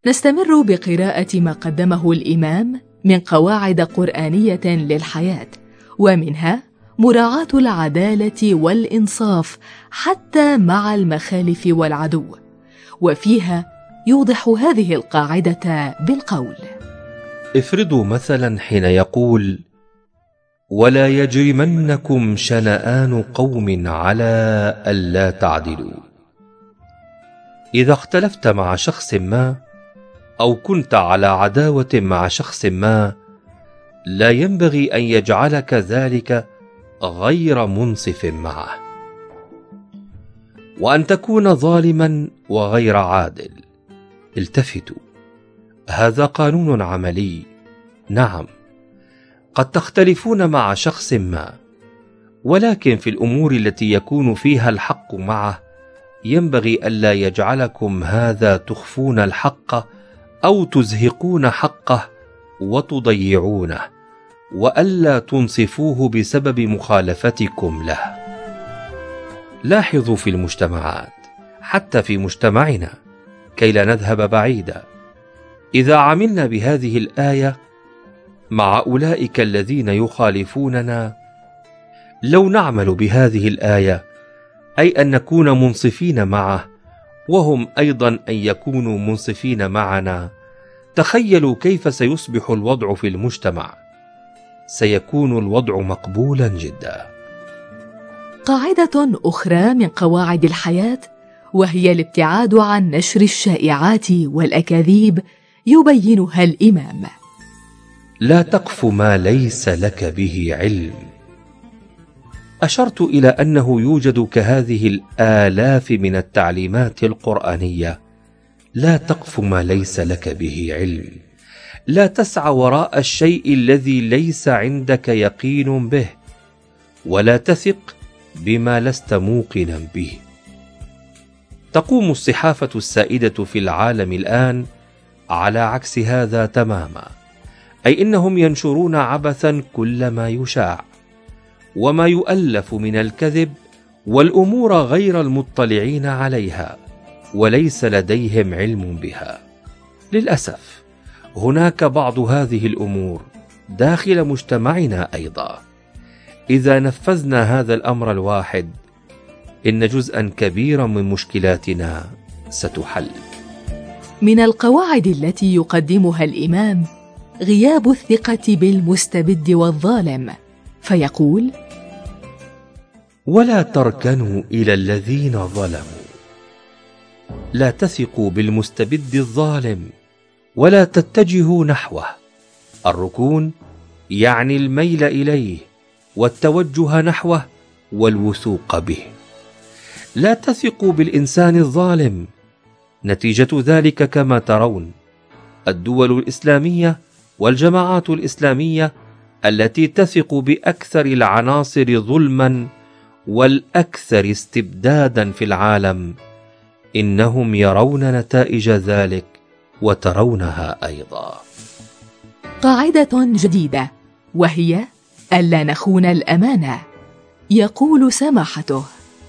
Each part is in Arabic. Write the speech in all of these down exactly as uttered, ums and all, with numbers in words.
نستمر بقراءة ما قدمه الإمام من قواعد قرآنية للحياة، ومنها مراعاة العدالة والإنصاف حتى مع المخالف والعدو. وفيها يوضح هذه القاعدة بالقول: افرضوا مثلا حين يقول: ولا يجرمنكم شنآن قوم على ألا تعدلوا. إذا اختلفت مع شخص ما أو كنت على عداوة مع شخص ما، لا ينبغي أن يجعلك ذلك غير منصف معه، وأن تكون ظالما وغير عادل. التفتوا، هذا قانون عملي. نعم، قد تختلفون مع شخص ما، ولكن في الأمور التي يكون فيها الحق معه ينبغي ألا يجعلكم هذا تخفون الحق أو تزهقون حقه وتضيعونه، وألا تنصفوه بسبب مخالفتكم له. لاحظوا في المجتمعات، حتى في مجتمعنا كي لا نذهب بعيدا، إذا عملنا بهذه الآية مع أولئك الذين يخالفوننا، لو نعمل بهذه الآية أي أن نكون منصفين معه وهم أيضا أن يكونوا منصفين معنا، تخيلوا كيف سيصبح الوضع في المجتمع. سيكون الوضع مقبولا جدا. قاعدة أخرى من قواعد الحياة وهي الابتعاد عن نشر الشائعات والأكاذيب، يبينها الإمام: لا تقف ما ليس لك به علم. أشرت إلى أنه يوجد كهذه الآلاف من التعليمات القرآنية: لا تقف ما ليس لك به علم، لا تسعى وراء الشيء الذي ليس عندك يقين به، ولا تثق بما لست موقنا به. تقوم الصحافة السائدة في العالم الآن على عكس هذا تماما، أي إنهم ينشرون عبثا كل ما يشاع وما يؤلف من الكذب والأمور غير المطلعين عليها، وليس لديهم علم بها. للأسف هناك بعض هذه الأمور داخل مجتمعنا أيضا. إذا نفذنا هذا الأمر الواحد، إن جزءا كبيرا من مشكلاتنا ستحل. من القواعد التي يقدمها الإمام غياب الثقة بالمستبد والظالم، فيقول: ولا تركنوا إلى الذين ظلموا. لا تثقوا بالمستبد الظالم ولا تتجهوا نحوه. الركون يعني الميل إليه والتوجه نحوه والوثوق به. لا تثقوا بالإنسان الظالم. نتيجة ذلك كما ترون الدول الإسلامية والجماعات الإسلامية التي تثق بأكثر العناصر ظلما والأكثر استبدادا في العالم، إنهم يرون نتائج ذلك وترونها أيضا. قاعدة جديدة وهي ألا نخون الأمانة. يقول سماحته: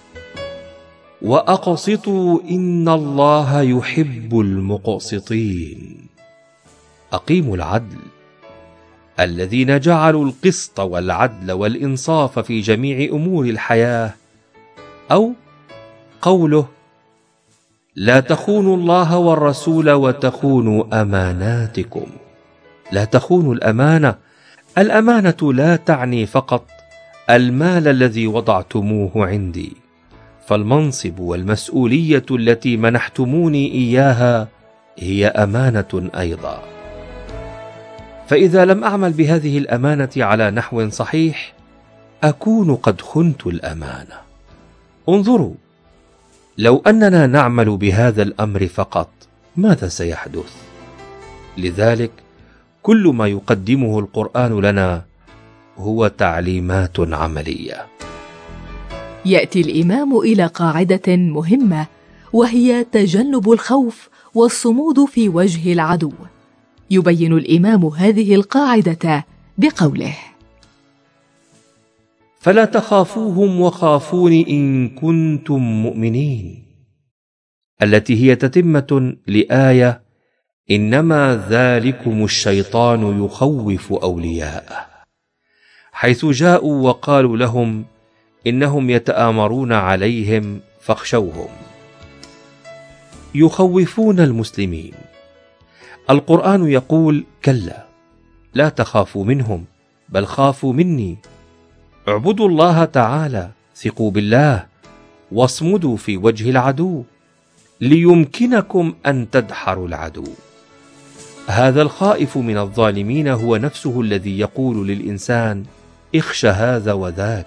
وأقسطوا إن الله يحب المقسطين. أقيموا العدل. الذين جعلوا القسط والعدل والإنصاف في جميع أمور الحياة. أو قوله: لا تخونوا الله والرسول وتخونوا أماناتكم. لا تخونوا الأمانة. الأمانة لا تعني فقط المال الذي وضعتموه عندي، فالمنصب والمسؤولية التي منحتموني إياها هي أمانة أيضا. فإذا لم أعمل بهذه الأمانة على نحو صحيح، أكون قد خنت الأمانة. انظروا، لو أننا نعمل بهذا الأمر فقط، ماذا سيحدث؟ لذلك كل ما يقدمه القرآن لنا هو تعليمات عملية. يأتي الإمام إلى قاعدة مهمة وهي تجنب الخوف والصمود في وجه العدو. يبين الإمام هذه القاعدة بقوله: فلا تخافوهم وخافون إن كنتم مؤمنين، التي هي تتمة لآية إنما ذلكم الشيطان يخوف أولياءه، حيث جاءوا وقالوا لهم إنهم يتآمرون عليهم فاخشوهم. يخوفون المسلمين. القرآن يقول: كلا، لا تخافوا منهم، بل خافوا مني. اعبدوا الله تعالى، ثقوا بالله، واصمدوا في وجه العدو ليمكنكم أن تدحروا العدو. هذا الخائف من الظالمين هو نفسه الذي يقول للإنسان: اخشى هذا وذاك،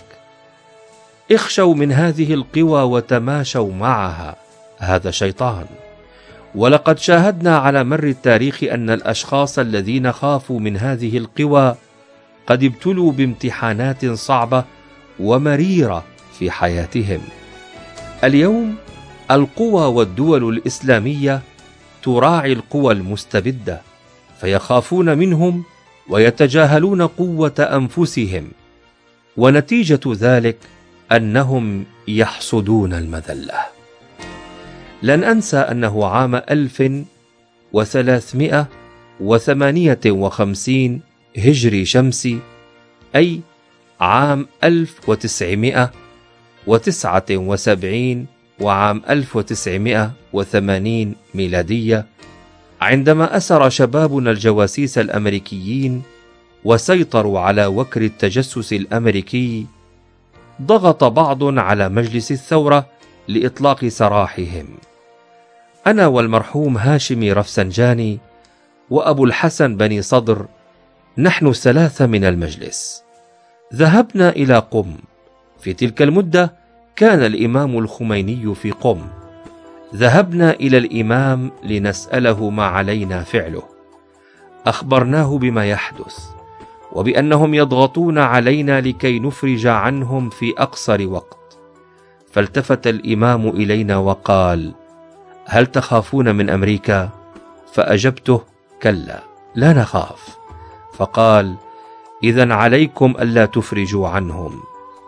اخشوا من هذه القوى وتماشوا معها. هذا شيطان. ولقد شاهدنا على مر التاريخ أن الأشخاص الذين خافوا من هذه القوى قد ابتلوا بامتحانات صعبة ومريرة في حياتهم. اليوم القوى والدول الإسلامية تراعي القوى المستبدة، فيخافون منهم ويتجاهلون قوة أنفسهم، ونتيجة ذلك أنهم يحصدون المذلة. لن أنسى أنه عام ألف وثلاثمائة وثمانية وخمسين هجري شمسي، أي عام ألف وتسعمائة وتسعة وسبعين وعام ألف وتسعمائة وثمانين ميلادية، عندما أسر شبابنا الجواسيس الأمريكيين وسيطروا على وكر التجسس الأمريكي، ضغط بعض على مجلس الثورة لإطلاق سراحهم. أنا والمرحوم هاشمي رفسنجاني وأبو الحسن بني صدر، نحن الثلاثة من المجلس، ذهبنا إلى قم. في تلك المدة كان الإمام الخميني في قم. ذهبنا إلى الإمام لنسأله ما علينا فعله. أخبرناه بما يحدث وبأنهم يضغطون علينا لكي نفرج عنهم في أقصر وقت. فالتفت الإمام إلينا وقال: هل تخافون من أمريكا؟ فأجبته: كلا، لا نخاف. فقال: إذن عليكم ألا تفرجوا عنهم.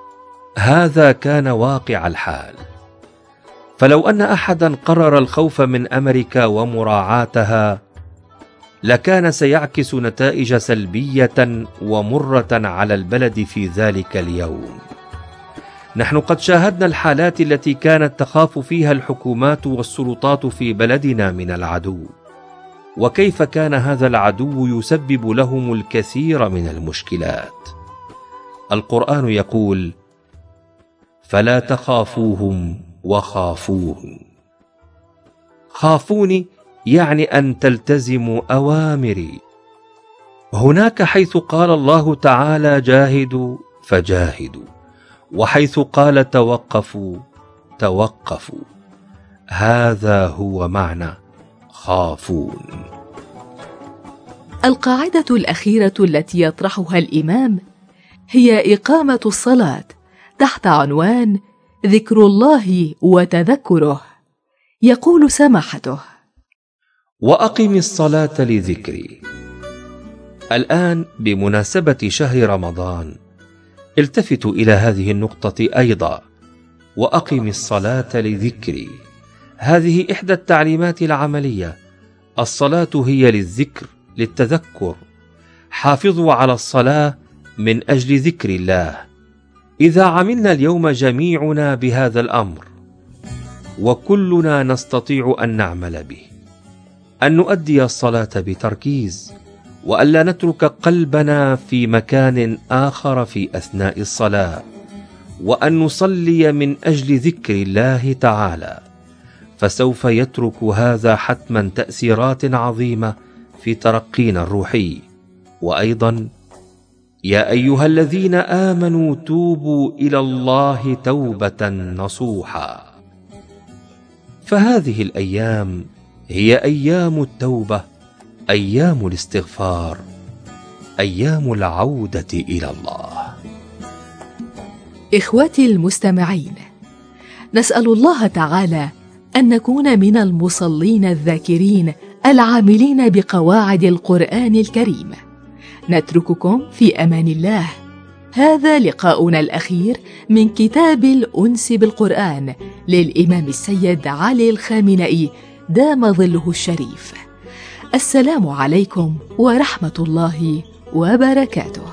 هذا كان واقع الحال. فلو أن أحدا قرر الخوف من أمريكا ومراعاتها، لكان سيعكس نتائج سلبية ومرة على البلد في ذلك اليوم. نحن قد شاهدنا الحالات التي كانت تخاف فيها الحكومات والسلطات في بلدنا من العدو، وكيف كان هذا العدو يسبب لهم الكثير من المشكلات. القرآن يقول: فلا تخافوهم وخافون. خافوني يعني أن تلتزموا أوامري. هناك حيث قال الله تعالى: جاهدوا فجاهدوا، وحيث قال: توقفوا توقفوا. هذا هو معنى خافون. القاعدة الأخيرة التي يطرحها الإمام هي إقامة الصلاة تحت عنوان ذكر الله وتذكره. يقول سماحته: وأقم الصلاة لذكري. الآن بمناسبة شهر رمضان التفتوا إلى هذه النقطة أيضا: وأقم الصلاة لذكري. هذه إحدى التعليمات العملية. الصلاة هي للذكر، للتذكر. حافظوا على الصلاة من أجل ذكر الله. إذا عملنا اليوم جميعنا بهذا الأمر، وكلنا نستطيع أن نعمل به، أن نؤدي الصلاة بتركيز، وألا نترك قلبنا في مكان آخر في أثناء الصلاة، وأن نصلي من أجل ذكر الله تعالى، فسوف يترك هذا حتما تأثيرات عظيمة في ترقينا الروحي. وأيضا: يا أيها الذين آمنوا توبوا إلى الله توبة نصوحا. فهذه الأيام هي أيام التوبة، أيام الاستغفار، أيام العودة إلى الله. إخواتي المستمعين، نسأل الله تعالى أن نكون من المصلين الذاكرين العاملين بقواعد القرآن الكريم. نترككم في أمان الله. هذا لقاؤنا الأخير من كتاب الأنس بالقرآن للإمام السيد علي الخامنئي دام ظله الشريف. السلام عليكم ورحمة الله وبركاته.